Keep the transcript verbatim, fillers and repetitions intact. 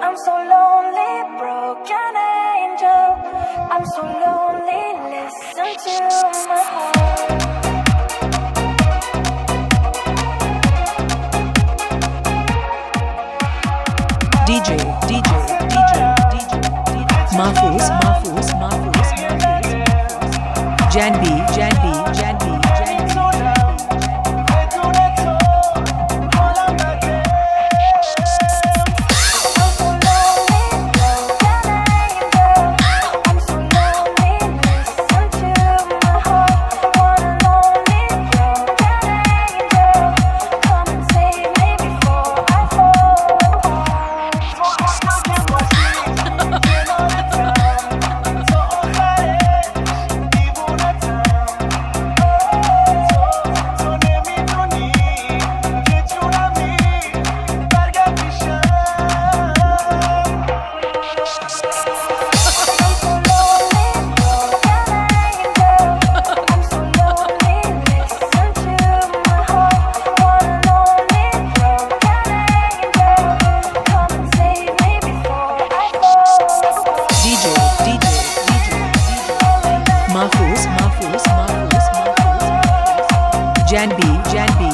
I'm so lonely, broken angel. I'm so lonely, listen to my heart. D J, D J, D J, D J, Mahfouz, Mahfouz, Mahfouz, Mahfouz, Janbi, Janbi, Janbi, Janbi. Mahfouz, Mahfouz, Mahfouz, Mahfouz, Janbi, Janbi.